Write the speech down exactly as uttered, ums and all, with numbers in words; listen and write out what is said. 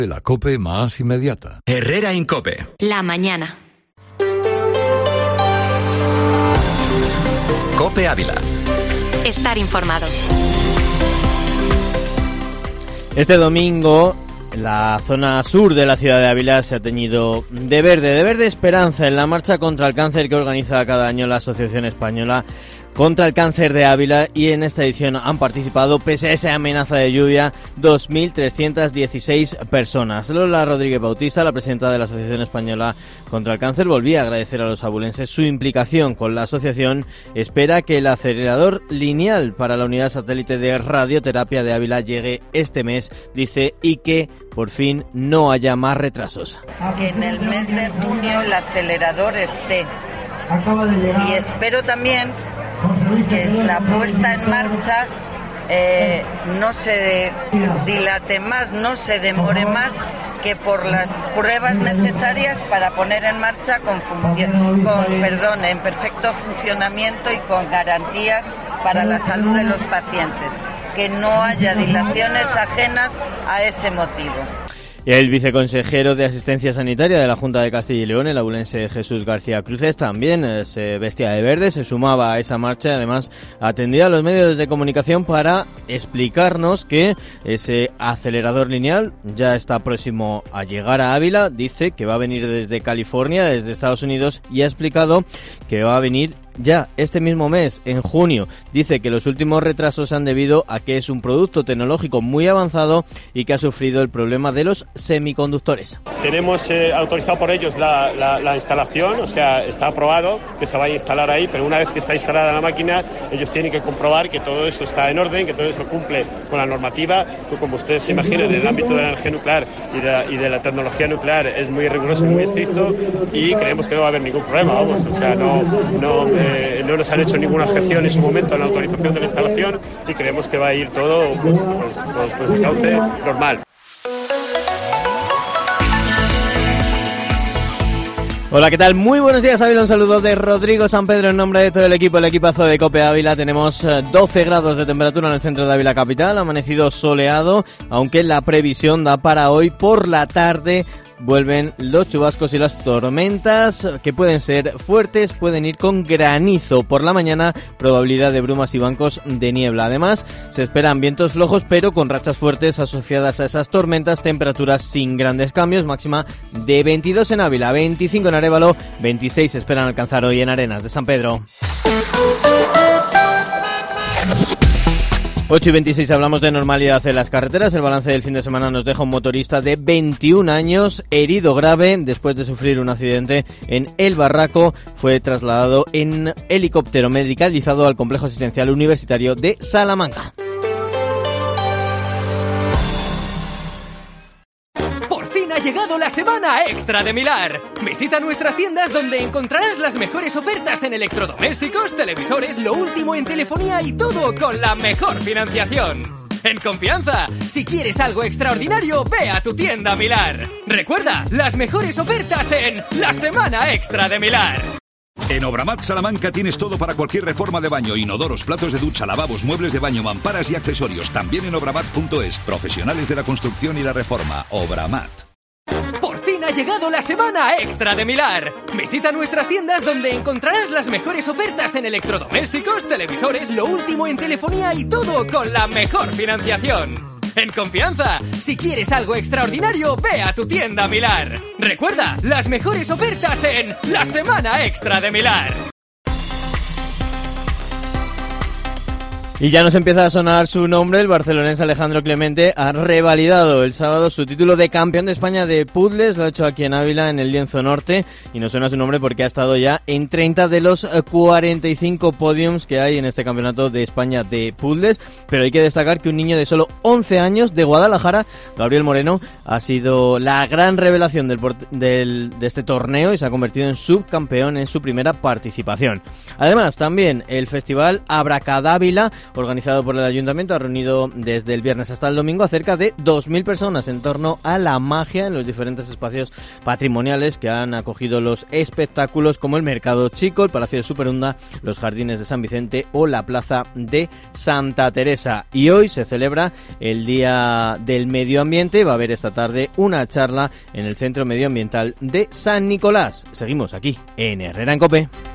La COPE más inmediata. Herrera Incope. La mañana. COPE Ávila. Estar informado. Este domingo, la zona sur de la ciudad de Ávila se ha teñido de verde, de verde esperanza en la marcha contra el cáncer que organiza cada año la Asociación Española contra el Cáncer de Ávila, y en esta edición han participado, pese a esa amenaza de lluvia, dos mil trescientas dieciséis personas. Lola Rodríguez Bautista, la presidenta de la Asociación Española contra el Cáncer, volvía a agradecer a los abulenses su implicación con la asociación. Espera que el acelerador lineal para la unidad satélite de radioterapia de Ávila llegue este mes, dice, y que por fin no haya más retrasos. Que en el mes de junio el acelerador esté. Y espero también que la puesta en marcha eh, no se dilate más, no se demore más, que por las pruebas necesarias para poner en marcha con, funcio- con perdón, en perfecto funcionamiento y con garantías para la salud de los pacientes, que no haya dilaciones ajenas a ese motivo. Y el viceconsejero de Asistencia Sanitaria de la Junta de Castilla y León, el abulense Jesús García Cruces, también se vestía de verde, se sumaba a esa marcha y además atendía a los medios de comunicación para explicarnos que ese acelerador lineal ya está próximo a llegar a Ávila. Dice que va a venir desde California, desde Estados Unidos, y ha explicado que va a venir ya este mismo mes, en junio. Dice que los últimos retrasos se han debido a que es un producto tecnológico muy avanzado y que ha sufrido el problema de los semiconductores. Tenemos eh, autorizado por ellos la, la, la instalación, o sea, está aprobado que se vaya a instalar ahí, pero una vez que está instalada la máquina, ellos tienen que comprobar que todo eso está en orden, que todo eso cumple con la normativa, que como ustedes se imaginan, en el ámbito de la energía nuclear y de la, y de la tecnología nuclear es muy riguroso y muy estricto, y creemos que no va a haber ningún problema, vamos, o sea, no... no Eh, no nos han hecho ninguna objeción en su momento a la autorización de la instalación, y creemos que va a ir todo pues, pues, pues, pues de cauce normal. Hola, ¿qué tal? Muy buenos días, Ávila. Un saludo de Rodrigo San Pedro en nombre de todo el equipo, el equipazo de COPE Ávila. Tenemos doce grados de temperatura en el centro de Ávila capital, amanecido soleado, aunque la previsión da para hoy por la tarde. Vuelven los chubascos y las tormentas, que pueden ser fuertes, pueden ir con granizo. Por la mañana, probabilidad de brumas y bancos de niebla. Además, se esperan vientos flojos, pero con rachas fuertes asociadas a esas tormentas. Temperaturas sin grandes cambios, máxima de veintidós en Ávila, veinticinco en Arévalo, veintiséis esperan alcanzar hoy en Arenas de San Pedro. ocho y veintiséis, hablamos de normalidad en las carreteras. El balance del fin de semana nos deja un motorista de veintiún años herido grave después de sufrir un accidente en El Barraco. Fue trasladado en helicóptero medicalizado al complejo asistencial universitario de Salamanca. Ha llegado la semana extra de Milar. Visita nuestras tiendas donde encontrarás las mejores ofertas en electrodomésticos, televisores, lo último en telefonía y todo con la mejor financiación. En confianza, si quieres algo extraordinario, ve a tu tienda Milar. Recuerda, las mejores ofertas en la semana extra de Milar. En Obramat Salamanca tienes todo para cualquier reforma de baño: inodoros, platos de ducha, lavabos, muebles de baño, mamparas y accesorios. También en obramat punto es. Profesionales de la construcción y la reforma. Obramat. Por fin ha llegado la semana extra de Milar. Visita nuestras tiendas donde encontrarás las mejores ofertas en electrodomésticos, televisores, lo último en telefonía y todo con la mejor financiación. En confianza, si quieres algo extraordinario, ve a tu tienda Milar. Recuerda, las mejores ofertas en la semana extra de Milar. Y ya nos empieza a sonar su nombre. El barcelonense Alejandro Clemente ha revalidado el sábado su título de campeón de España de puzzles. Lo ha hecho aquí en Ávila, en el Lienzo Norte, y nos suena su nombre porque ha estado ya en treinta de los cuarenta y cinco podiums que hay en este campeonato de España de puzzles. Pero hay que destacar que un niño de solo once años de Guadalajara, Gabriel Moreno, ha sido la gran revelación del, del, de este torneo y se ha convertido en subcampeón en su primera participación. Además, también el festival Abracadávila organizado por el Ayuntamiento ha reunido desde el viernes hasta el domingo a cerca de dos mil personas en torno a la magia en los diferentes espacios patrimoniales que han acogido los espectáculos como el Mercado Chico, el Palacio de Superunda, los Jardines de San Vicente o la Plaza de Santa Teresa. Y hoy se celebra el Día del Medio Ambiente. Va a haber esta tarde una charla en el Centro Medioambiental de San Nicolás. Seguimos aquí en Herrera en COPE.